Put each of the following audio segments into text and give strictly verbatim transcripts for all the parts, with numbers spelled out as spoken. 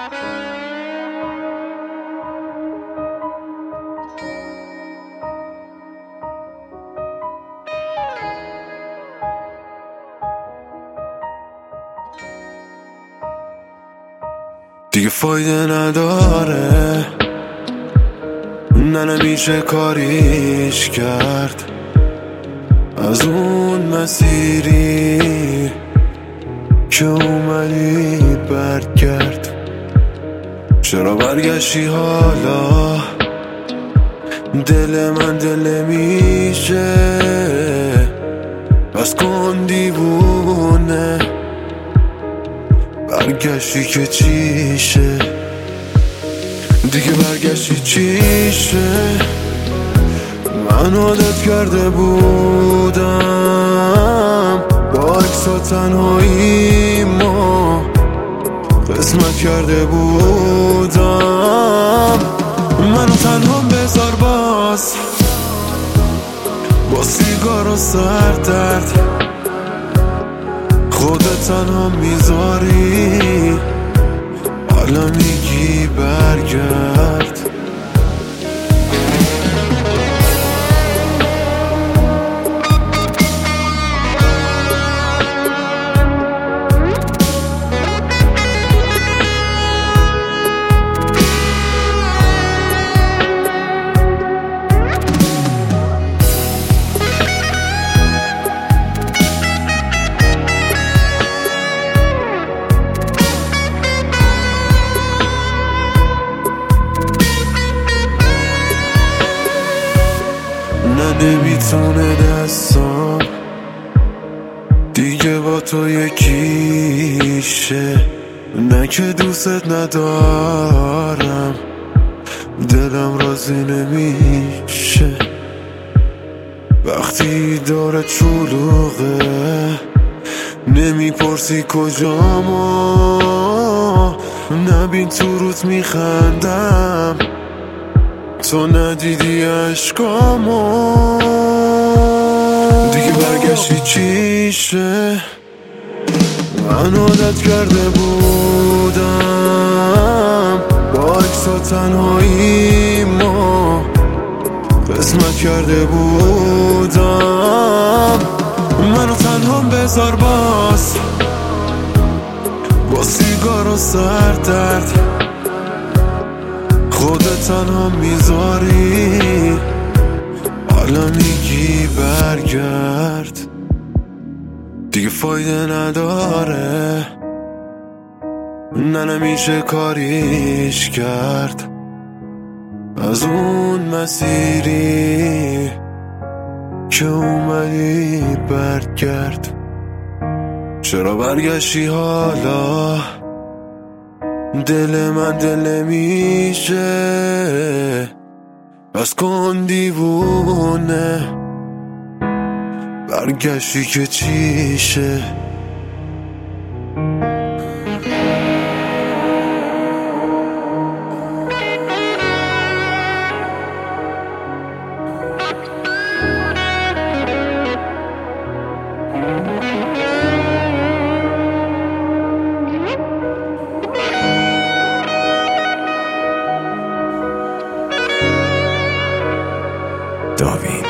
دیگه فایده نداره، نه نمیشه کاریش کرد. از اون مسیری که اومدی برگرد. چرا برگشتی حالا؟ دل من دل میشه، بس کن دیوونه. برگشتی که چیشه؟ دیگه برگشتی چیشه؟ من عادت کرده بودم با عکس و تنهایی ما قسمت کرده بودم. منو تنها بذار باز با سیگار و سردرد. خودت تنها میذاری، حالا میگی برگرد. نه نمیتونه دستم دیگه با تو یکیشه. نه که دوست ندارم، دلم راضی نمیشه. وقتی داره چلوغه نمیپرسی کجامو. نبین تو روت میخندم، تو ندیدی عشقامو. دیگه برگشتی چیشه؟ من عادت کرده بودم با عکس و تنهایی ما قسمت کرده بودم. منو تنها بذار باز با سیگار و سردرد. خودت تنها میذاری، حالا میگی برگرد. دیگه فایده نداره، نه نمیشه کاریش کرد. از اون مسیری که اومدی برگرد. چرا برگشتی حالا؟ دل من دل میشه، بس کن دیوونه. برگشتی که چیشه؟ داوین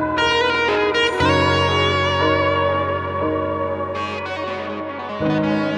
thank you